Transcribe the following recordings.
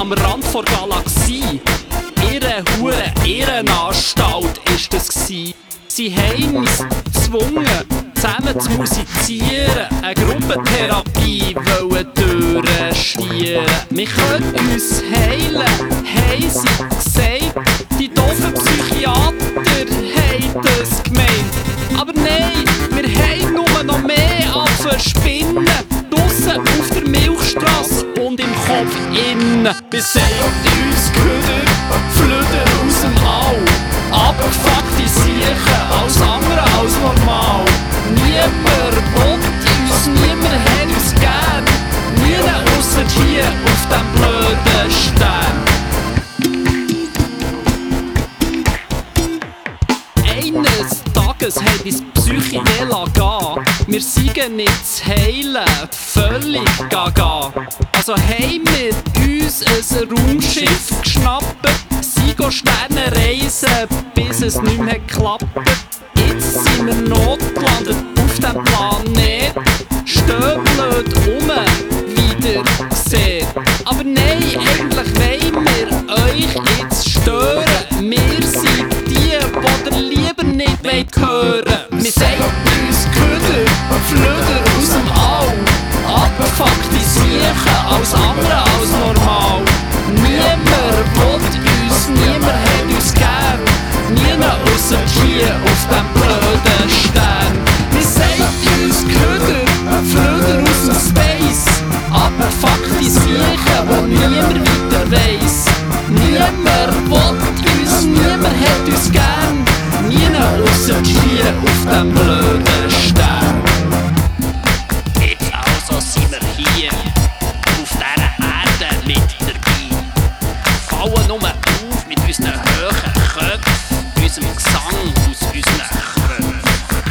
am Rand vor Galaxie. Ihre hure Ehrenanstalt ist das gsi. Sie haben uns gezwungen, zusammen zu musizieren, eine Gruppentherapie wollen durchschlieren. Wir können uns heilen, haben sie gesagt. Die doofen Psychiater haben das gemeint. Aber nein, wir haben nur noch mehr als Spinnen. Draussen auf der Milchstrasse und im Kopf innen. Wir sehen uns Köder, Flöder aus dem All. Abgefuckte Siechen, alles andere als normal. Niemand will uns, niemand hat uns gern. Niemand ausser hier auf dem blöden Stern. Eines Tages hat uns Psyche gehen. Wir seien nicht zu heilen, völlig gaga. Also haben wir uns ein Raumschiff geschnappt, sind Sterne reisen, bis es nicht mehr klappt. Jetzt sind wir notgelandet auf dem Planet, stehen blöd wieder gesehen. Aber nein, eigentlich wollen wir euch jetzt stören. Wir sind die ihr lieber nicht hören. Wir sagen uns Köder, Flöder aus dem All. Abgefuckte Siechen, alles andere als normal. Niemand will uns, niemand hat uns gern. Niemand ausser hier auf dem blöden Stern. Wir sagen uns Köder, Flöder aus dem Space. Abgefuckte Siechen, wo niemand weiter weiss. Niemand will uns, niemand hat uns gern. Niemand ausser hier auf dem blöden Stern. Jetzt also sind wir hier, auf dieser Erde mit dabei. Fallen nur auf mit unseren hohen Köpfen, unserem Gesang aus unseren Köpfen.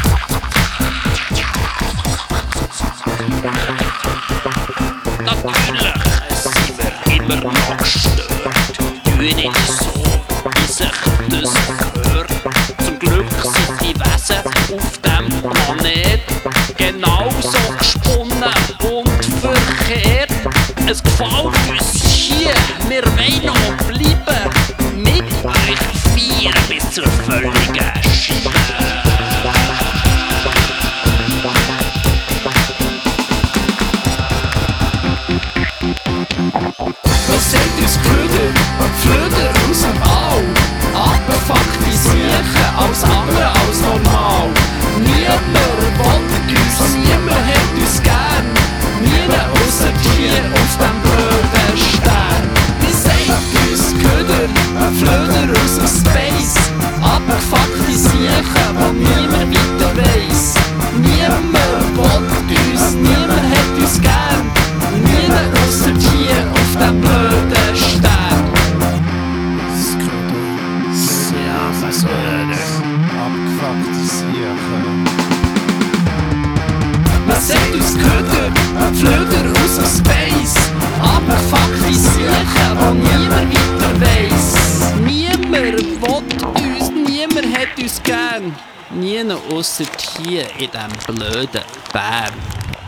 Natürlich sind wir immer noch gestört. Tun nicht so, wie sich das gehört. Zum Glück sind die Wesen auf dem Planet genauso gesponnen und verkehrt. Es gefällt uns hier, wir wollen noch bleiben. Mit euch feiern bis zur völligen Scheibe. Was sagt uns Köder, Flöder aus dem All? Abgefuckte Siechen, alles andere als normal. Niemand will uns, niemand hat uns gern. Niemand ausser hier auf dem blöden Stern. Wir sagen uns Köder, Flöder aus dem Space. Abgefuckte Siechen, wo niemand weiter weiss. Niemand will uns, niemand hat uns gern. Niemand ausser hier auf dem blöden Stern. Ja, was soll das? Abgefuckte Siechen. Was sagt uns Köder, Flöder aus dem Space? Abgefuckte Siechen, wo niemand weiter weiss. Niemand will uns, niemand hat uns gern. Niemand ausser hier in diesem blöden Bär.